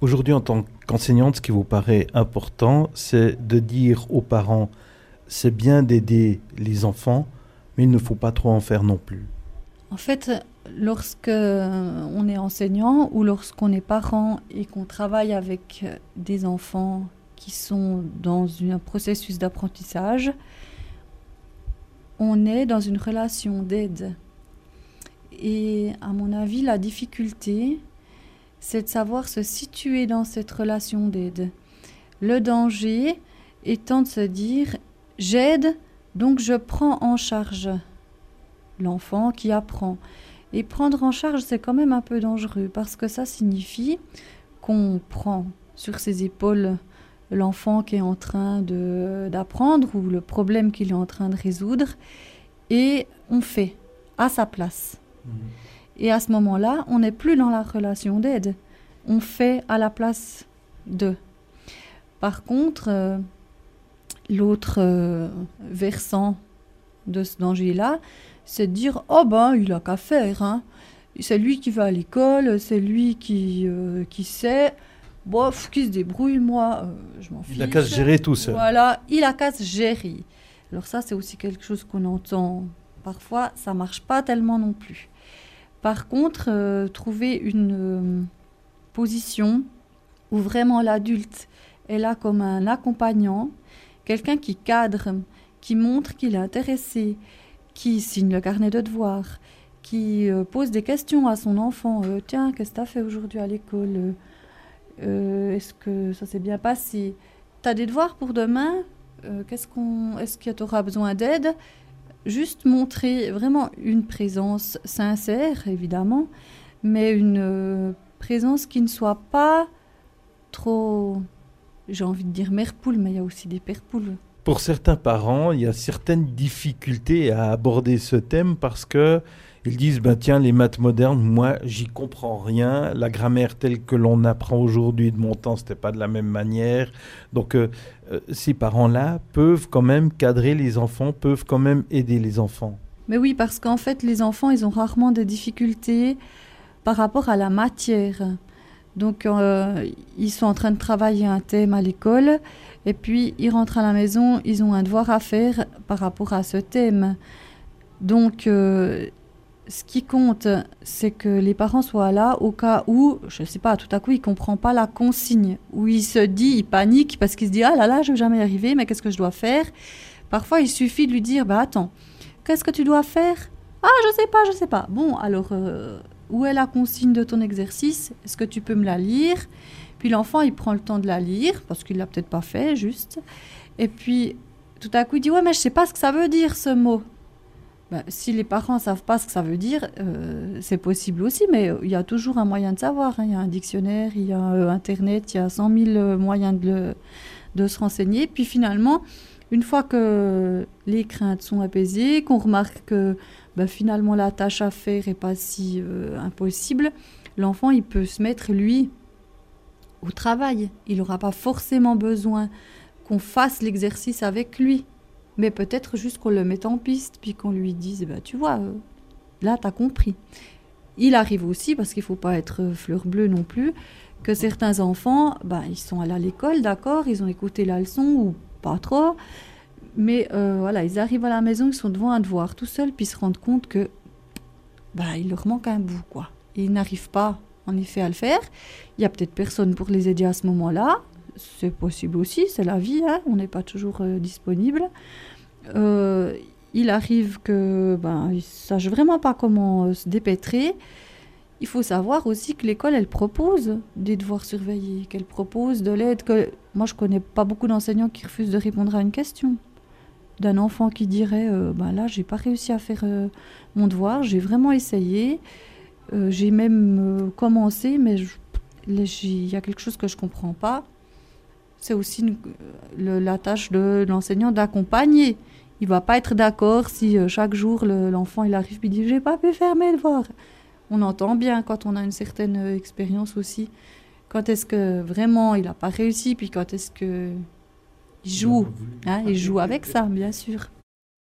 Aujourd'hui, en tant qu'enseignante, ce qui vous paraît important, c'est de dire aux parents, c'est bien d'aider les enfants, mais il ne faut pas trop en faire non plus. En fait, lorsque on est enseignant ou lorsqu'on est parent et qu'on travaille avec des enfants qui sont dans un processus d'apprentissage, on est dans une relation d'aide. Et à mon avis, la difficulté, c'est de savoir se situer dans cette relation d'aide. Le danger étant de se dire, j'aide, donc je prends en charge l'enfant qui apprend. Et prendre en charge, c'est quand même un peu dangereux parce que ça signifie qu'on prend sur ses épaules l'enfant qui est en train d'apprendre ou le problème qu'il est en train de résoudre et on fait à sa place. Et à ce moment-là, on n'est plus dans la relation d'aide. On fait à la place d'eux. Par contre, l'autre versant de ce danger-là, c'est de dire « Oh ben, il a qu'à faire, hein. C'est lui qui va à l'école, c'est lui qui sait. Bof, qui se débrouille, moi, je m'en fiche. » Il a qu'à se gérer tout seul. Voilà, il a qu'à se gérer. Alors ça, c'est aussi quelque chose qu'on entend. Parfois, ça ne marche pas tellement non plus. Par contre, trouver une position où vraiment l'adulte est là comme un accompagnant, quelqu'un qui cadre, qui montre qu'il est intéressé, qui signe le carnet de devoirs, qui pose des questions à son enfant. Tiens, qu'est-ce que tu as fait aujourd'hui à l'école ? Est-ce que ça s'est bien passé ? Tu as des devoirs pour demain ? Est-ce que tu auras besoin d'aide ? Juste montrer vraiment une présence sincère, évidemment, mais une présence qui ne soit pas trop, j'ai envie de dire mère poule, mais il y a aussi des pères poules. Pour certains parents, il y a certaines difficultés à aborder ce thème parce que ils disent ben tiens, les maths modernes, moi j'y comprends rien, la grammaire telle que l'on apprend aujourd'hui de mon temps, c'était pas de la même manière. Donc ces parents-là peuvent quand même cadrer les enfants, peuvent quand même aider les enfants. Mais oui, parce qu'en fait les enfants, ils ont rarement des difficultés par rapport à la matière. Donc ils sont en train de travailler un thème à l'école et puis ils rentrent à la maison, ils ont un devoir à faire par rapport à ce thème. Donc ce qui compte, c'est que les parents soient là au cas où, je ne sais pas, tout à coup, il ne comprend pas la consigne, où il se dit, il panique parce qu'il se dit « Ah là là, je ne vais jamais y arriver, mais qu'est-ce que je dois faire ?» Parfois, il suffit de lui dire « Bah attends, qu'est-ce que tu dois faire ?»« Ah, je sais pas. » Bon, alors, où est la consigne de ton exercice ? Est-ce que tu peux me la lire ? Puis l'enfant, il prend le temps de la lire, parce qu'il ne l'a peut-être pas fait, juste. Et puis, tout à coup, il dit « Ouais, mais je ne sais pas ce que ça veut dire, ce mot. » Ben, si les parents ne savent pas ce que ça veut dire, c'est possible aussi, mais il y a toujours un moyen de savoir. Hein. Il y a un dictionnaire, il y a Internet, il y a 100 000 moyens de se renseigner. Puis finalement, une fois que les craintes sont apaisées, qu'on remarque que finalement la tâche à faire n'est pas si impossible, l'enfant il peut se mettre, lui, au travail. Il n'aura pas forcément besoin qu'on fasse l'exercice avec lui. Mais peut-être juste qu'on le mette en piste, puis qu'on lui dise, tu vois, là, t'as compris. Il arrive aussi, parce qu'il ne faut pas être fleur bleue non plus, que certains enfants, ils sont allés à l'école, d'accord, ils ont écouté la leçon, ou pas trop, mais voilà, ils arrivent à la maison, ils sont devant un devoir tout seuls, puis ils se rendent compte que il leur manque un bout, quoi. Et ils n'arrivent pas, en effet, à le faire. Il y a peut-être personne pour les aider à ce moment-là. C'est possible aussi, c'est la vie, hein, on n'est pas toujours disponible. Il arrive que ils ne sachent vraiment pas comment se dépêtrer. Il faut savoir aussi que l'école, elle propose des devoirs surveillés, qu'elle propose de l'aide. Moi, je ne connais pas beaucoup d'enseignants qui refusent de répondre à une question. D'un enfant qui dirait là, je n'ai pas réussi à faire mon devoir, j'ai vraiment essayé, j'ai même commencé, mais il y a quelque chose que je ne comprends pas. C'est aussi la tâche de l'enseignant d'accompagner. Il ne va pas être d'accord si chaque jour l'enfant il arrive et dit « j'ai pas pu faire mes devoirs ». On entend bien quand on a une certaine expérience aussi. Quand est-ce que vraiment il n'a pas réussi, puis quand est-ce qu'il joue. Il joue avec ça, bien sûr.